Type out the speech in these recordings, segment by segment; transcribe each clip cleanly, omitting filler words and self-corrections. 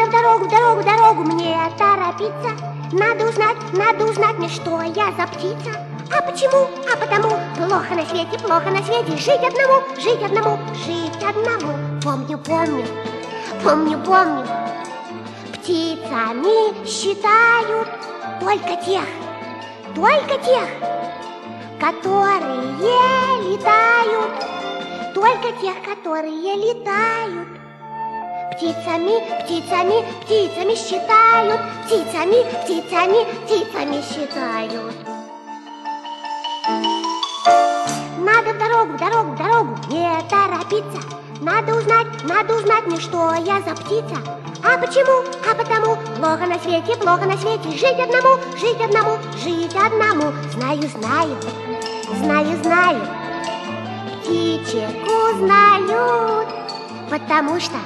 в дорогу мне торопиться. Надо узнать мне, что я за птица. А почему? А потому плохо на свете, жить одному. Помню, птицами считают только тех, которые летают, Птицами считают, птицами считают. Надо в дорогу не торопиться. Надо узнать мне, что я за птица. А почему? А потому плохо на свете, жить одному. Знаю, птичек узнают, потому что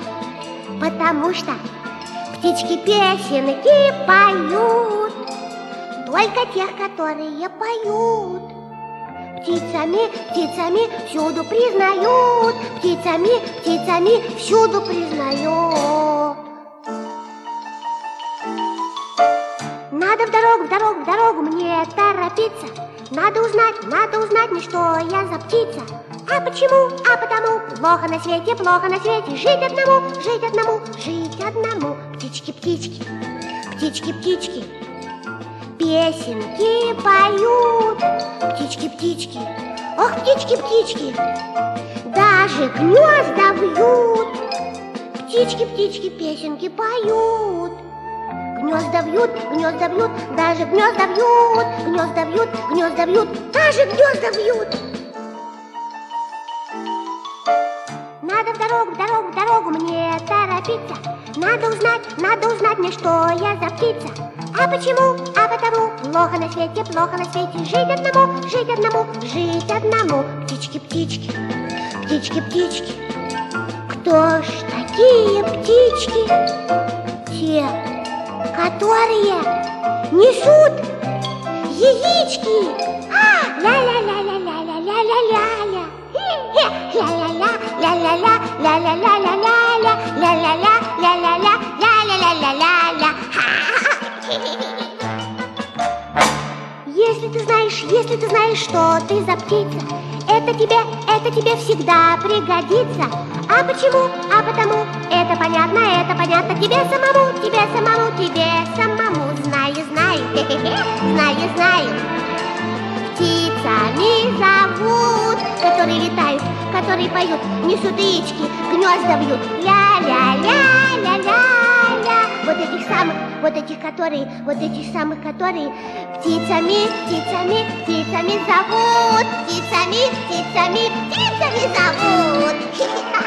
птички песенки поют, только тех, которые поют. Птицами всюду признают, птицами всюду признают. Надо в дорогу мне торопиться. Надо узнать мне, что я за птица. А почему? А потому плохо на свете, жить одному. Птички, песенки поют. Птички, ох, птички, даже гнезда вьют. Птички, песенки поют. Гнезда вьют, даже гнезда вьют. Надо в дорогу мне торопиться. Надо узнать мне, что я за птица. А почему? А потому плохо на свете, жить одному. Птички, кто ж такие птички? Те, которые несут яички. Ля-ля-ля-ля-ля-ля-ля-ля-ля. Ля-ля-ля-ля-ля-ля-ля-ля-ля-ля-ля-ля-ля-ля-ля-ля-ля-ля. Если ты знаешь, что ты за птица, это тебе всегда пригодится. А почему? А потому это понятно тебе самому. Знаю. Птицами зовут, которые летают, которые поют, несут яички, гнезда вьют. Ля-ля-ля-ля-ля-ля. Вот этих самых, которые птицами зовут. Птицами зовут.